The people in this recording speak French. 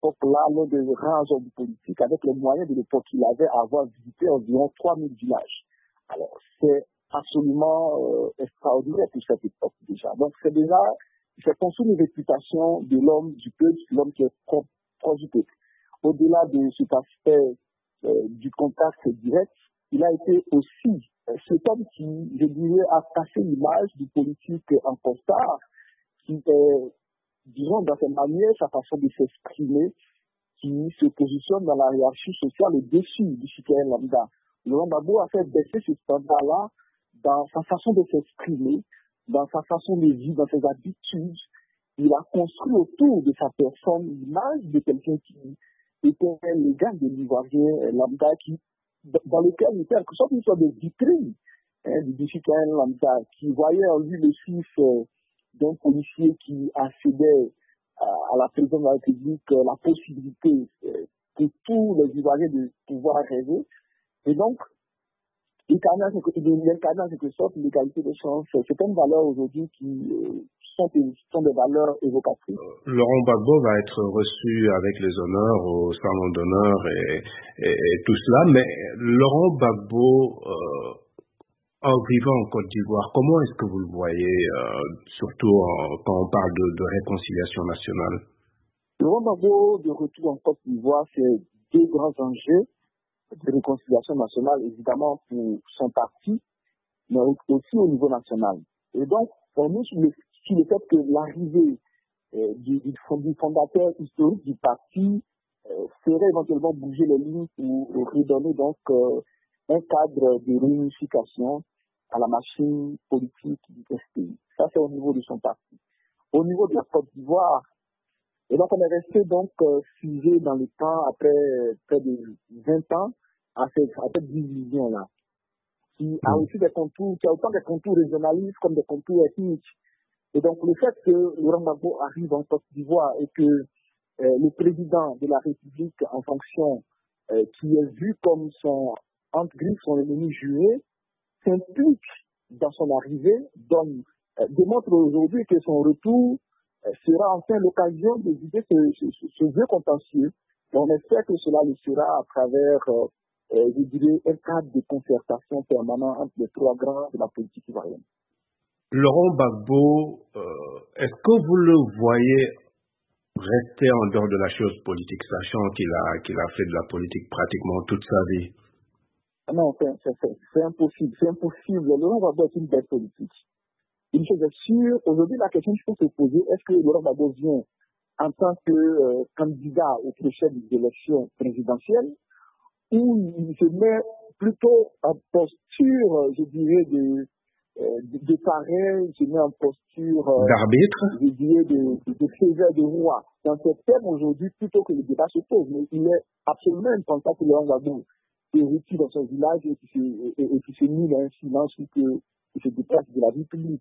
époque-là, l'un des rares hommes politiques, avec les moyens de l'époque qu'il avait, à avoir visité environ 3000 villages. Alors, c'est absolument extraordinaire pour cette époque déjà. Donc, c'est construit une réputation de l'homme du peuple, l'homme qui est proche du peuple. Au-delà de cet aspect du contact direct, il a été aussi cet homme qui, je dirais, a cassé l'image du politique en costard, qui est, disons, dans sa manière, sa façon de s'exprimer, qui se positionne dans la hiérarchie sociale au-dessus du citoyen lambda. Laurent Gbagbo a fait baisser ce standard-là dans sa façon de s'exprimer, dans sa façon de vivre, dans ses habitudes. Il a construit autour de sa personne l'image de quelqu'un qui était l'égal de l'Ivoirien lambda, dans lequel il était en quelque sorte une sorte de vitrine du citoyen lambda, qui voyait en lui le fils d'un policier qui accédait à la présidence de la République, la possibilité pour tous les Ivoiriens de pouvoir rêver. Et donc, il incarne en quelque sorte l'égalité des chances. C'est une valeur aujourd'hui qui sont des valeurs évocatrices. Laurent Gbagbo va être reçu avec les honneurs au salon d'honneur et tout cela, mais Laurent Gbagbo, en vivant en Côte d'Ivoire, comment est-ce que vous le voyez, surtout quand on parle de réconciliation nationale? Laurent Gbagbo, de retour en Côte d'Ivoire, c'est deux grands enjeux de réconciliation nationale, évidemment pour son parti, mais aussi au niveau national. Et donc, pour nous, sur le fait que l'arrivée du fondateur historique du parti ferait éventuellement bouger les lignes pour redonner donc un cadre de réunification à la machine politique du pays. Ça, c'est au niveau de son parti. Au niveau de la Côte d'Ivoire, et donc on est resté donc figé dans le temps après près de 20 ans à cette division-là, qui a aussi des contours, qui a autant des contours régionalistes comme des contours ethniques. Et donc le fait que Laurent Gbagbo arrive en Côte d'Ivoire et que le président de la République en fonction, qui est vu comme son ennemi juré, s'implique dans son arrivée, démontre aujourd'hui que son retour sera enfin l'occasion de vider ce vieux contentieux. Et on espère que cela le sera à travers, je dirais, un cadre de concertation permanent entre les trois grands de la politique ivoirienne. Laurent Gbagbo, est-ce que vous le voyez rester en dehors de la chose politique, sachant qu'il a fait de la politique pratiquement toute sa vie? Non, c'est impossible. C'est impossible. Laurent Gbagbo est une bête politique. Une chose est sûre, aujourd'hui, la question qu'il faut se poser, est-ce que Laurent Gbagbo vient en tant que candidat aux prochaines élections présidentielles, ou il se met plutôt en posture, je dirais, de parrain, il se met en posture d'arbitre, je dirais, de faiseur de roi. Dans ce thème, aujourd'hui, plutôt que le débat se pose, mais il est absolument important que Laurent Gbagbo hérite dans son village et qui se mine à un silence ou qu'il se déplace de la vie publique.